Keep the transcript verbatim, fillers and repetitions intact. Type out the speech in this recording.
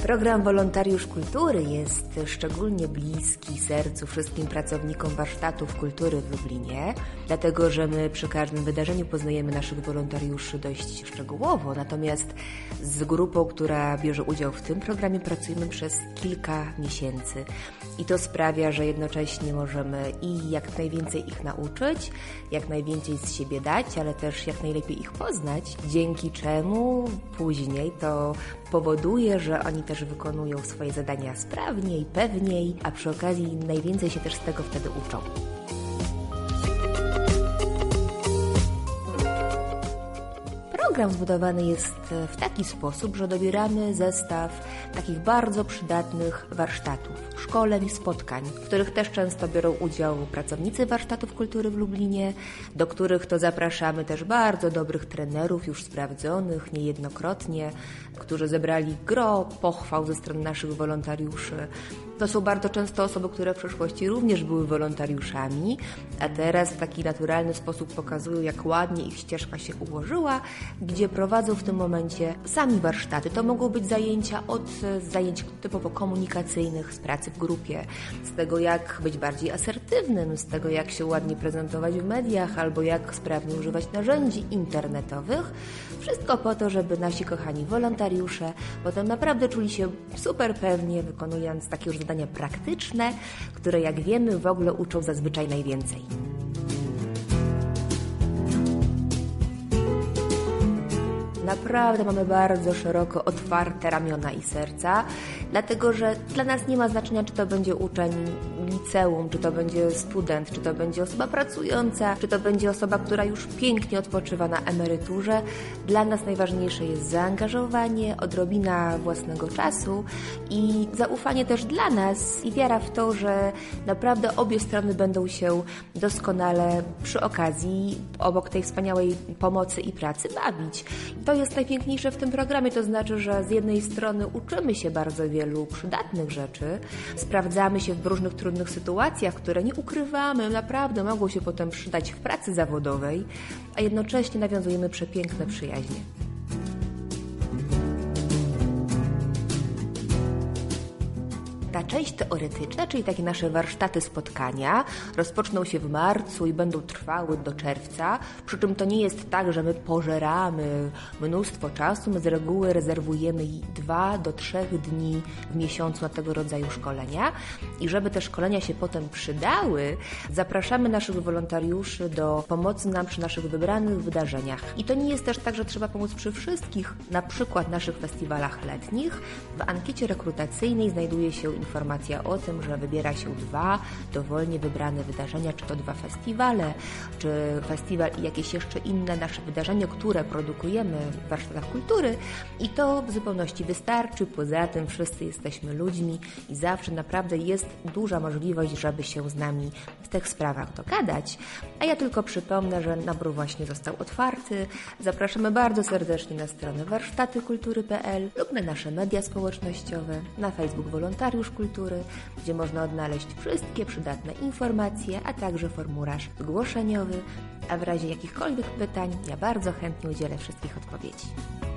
Program Wolontariusz Kultury jest szczególnie bliski sercu wszystkim pracownikom warsztatów kultury w Lublinie, dlatego że my przy każdym wydarzeniu poznajemy naszych wolontariuszy dość szczegółowo, natomiast z grupą, która bierze udział w tym programie, pracujemy przez kilka miesięcy. I to sprawia, że jednocześnie możemy i jak najwięcej ich nauczyć, jak najwięcej z siebie dać, ale też jak najlepiej ich poznać, dzięki czemu później to powoduje, że oni też wykonują swoje zadania sprawniej, pewniej, a przy okazji najwięcej się też z tego wtedy uczą. Program zbudowany jest w taki sposób, że dobieramy zestaw takich bardzo przydatnych warsztatów, szkoleń i spotkań, w których też często biorą udział pracownicy warsztatów kultury w Lublinie, do których to zapraszamy też bardzo dobrych trenerów, już sprawdzonych niejednokrotnie, którzy zebrali gro pochwał ze strony naszych wolontariuszy. To są bardzo często osoby, które w przeszłości również były wolontariuszami, a teraz w taki naturalny sposób pokazują, jak ładnie ich ścieżka się ułożyła, gdzie prowadzą w tym momencie sami warsztaty. To mogą być zajęcia od zajęć typowo komunikacyjnych, z pracy w grupie, z tego jak być bardziej asertywnym, z tego jak się ładnie prezentować w mediach albo jak sprawnie używać narzędzi internetowych. Wszystko po to, żeby nasi kochani wolontariusze potem naprawdę czuli się super pewnie, wykonując takie już zadania praktyczne, które jak wiemy w ogóle uczą zazwyczaj najwięcej. Naprawdę mamy bardzo szeroko otwarte ramiona i serca, dlatego że dla nas nie ma znaczenia, czy to będzie uczeń liceum, czy to będzie student, czy to będzie osoba pracująca, czy to będzie osoba, która już pięknie odpoczywa na emeryturze. Dla nas najważniejsze jest zaangażowanie, odrobina własnego czasu i zaufanie też dla nas i wiara w to, że naprawdę obie strony będą się doskonale przy okazji, obok tej wspaniałej pomocy i pracy bawić. To jest najpiękniejsze w tym programie, to znaczy, że z jednej strony uczymy się bardzo wielu przydatnych rzeczy, sprawdzamy się w różnych trudnych sytuacjach, które nie ukrywamy, naprawdę mogą się potem przydać w pracy zawodowej, a jednocześnie nawiązujemy przepiękne przyjaźnie. Ta część teoretyczna, czyli takie nasze warsztaty, spotkania, rozpoczną się w marcu i będą trwały do czerwca, przy czym to nie jest tak, że my pożeramy mnóstwo czasu, my z reguły rezerwujemy dwa do trzech dni w miesiącu na tego rodzaju szkolenia i żeby te szkolenia się potem przydały, zapraszamy naszych wolontariuszy do pomocy nam przy naszych wybranych wydarzeniach. I to nie jest też tak, że trzeba pomóc przy wszystkich, na przykład naszych festiwalach letnich. W ankiecie rekrutacyjnej znajduje się informacja o tym, że wybiera się dwa dowolnie wybrane wydarzenia, czy to dwa festiwale, czy festiwal i jakieś jeszcze inne nasze wydarzenia, które produkujemy w warsztatach kultury i to w zupełności wystarczy. Poza tym wszyscy jesteśmy ludźmi i zawsze naprawdę jest duża możliwość, żeby się z nami w tych sprawach dogadać. A ja tylko przypomnę, że nabór właśnie został otwarty. Zapraszamy bardzo serdecznie na stronę warsztaty kultury kropka p l lub na nasze media społecznościowe, na Facebook Wolontariusz Kultury, gdzie można odnaleźć wszystkie przydatne informacje, a także formularz zgłoszeniowy, a w razie jakichkolwiek pytań ja bardzo chętnie udzielę wszystkich odpowiedzi.